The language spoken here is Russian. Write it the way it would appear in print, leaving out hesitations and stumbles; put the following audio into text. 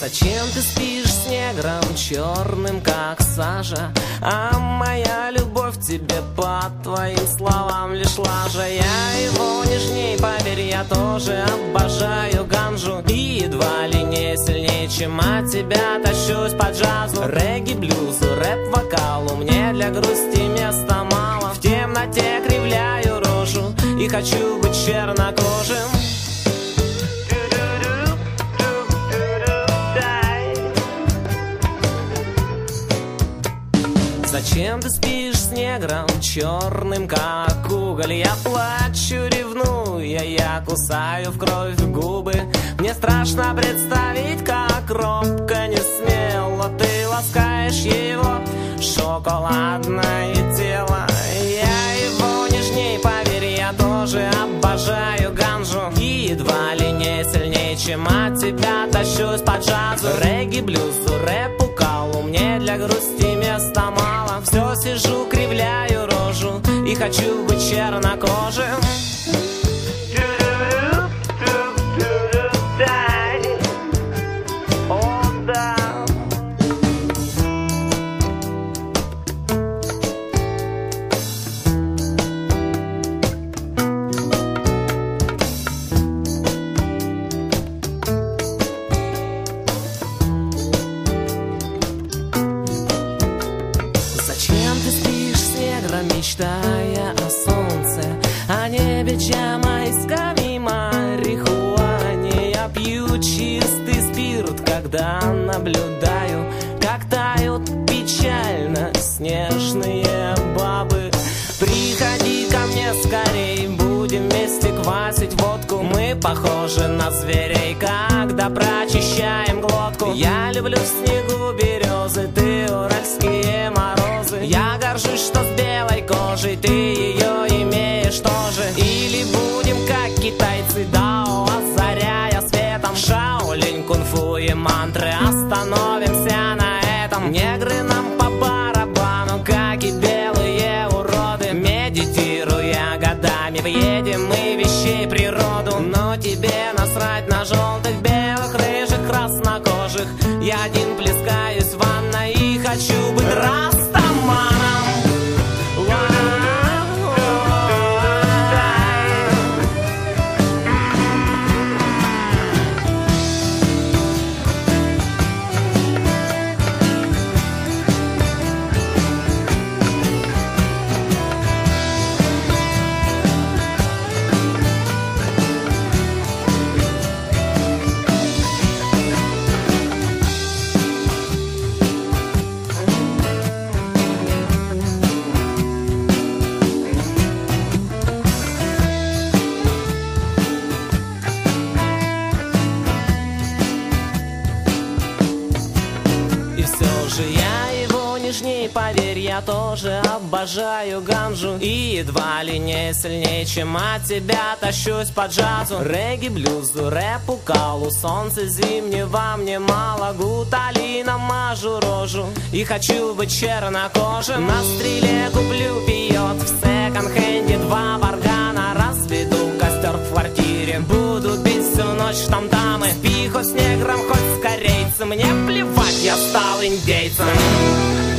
Зачем ты спишь с негром черным, как сажа? А моя любовь тебе по твоим словам лишь лажа. Я его нежней, поверь, я тоже обожаю ганжу. И едва ли не сильнее, чем от тебя тащусь по джазу. Регги, блюзу, рэп-вокалу, мне для грусти места мало. В темноте кривляю рожу и хочу быть чернокожим. Зачем ты спишь с негром черным, как уголь? Я плачу, ревную, я кусаю в кровь губы. Мне страшно представить, как робко, не смело ты ласкаешь его шоколадное тело. Я его нежней, поверь, я тоже обожаю ганжу. И едва ли не сильнее, чем от тебя тащусь по джазу. Регги, блюзу, рэпу, калу, мне для грусти места мало. Все сижу, кривляю рожу и хочу быть чернокожим. О, да. Мечтая о солнце, о небе, ямайской марихуане. Я пью чистый спирт, когда наблюдаю, как тают печально снежные бабы. Приходи ко мне скорей, будем вместе квасить водку. Мы похожи на зверей, когда прочищаем глотку. Я люблю в снегу березы, ты уральские морозы. Я горжусь, что с белой кожей ты ее имеешь тоже. Или будем как китайцы, дао, озаряя светом. Шаолинь, кунг-фу и мантры, остановимся на этом. Негры нам по барабану, как и белые уроды. Медитируя годами, въедем мы вещей природу. Но тебе насрать на желтых, белых, рыжих, краснокожих. Я один плескаюсь в ванной и хочу быть растаманом. Поверь, я тоже обожаю ганжу. И едва ли не сильнее, чем от тебя тащусь по джазу. Регги, блюзу, рэпу, калу, солнце зимнего мне мало. Гуталина мажу рожу и хочу быть чернокожим. На стреле куплю пьет в секонд-хенде 2 варгана. Разведу костер в квартире, буду бить всю ночь в там-тамы. Спи хоть с негром, хоть с корейцем, мне плевать, я стал индейцем.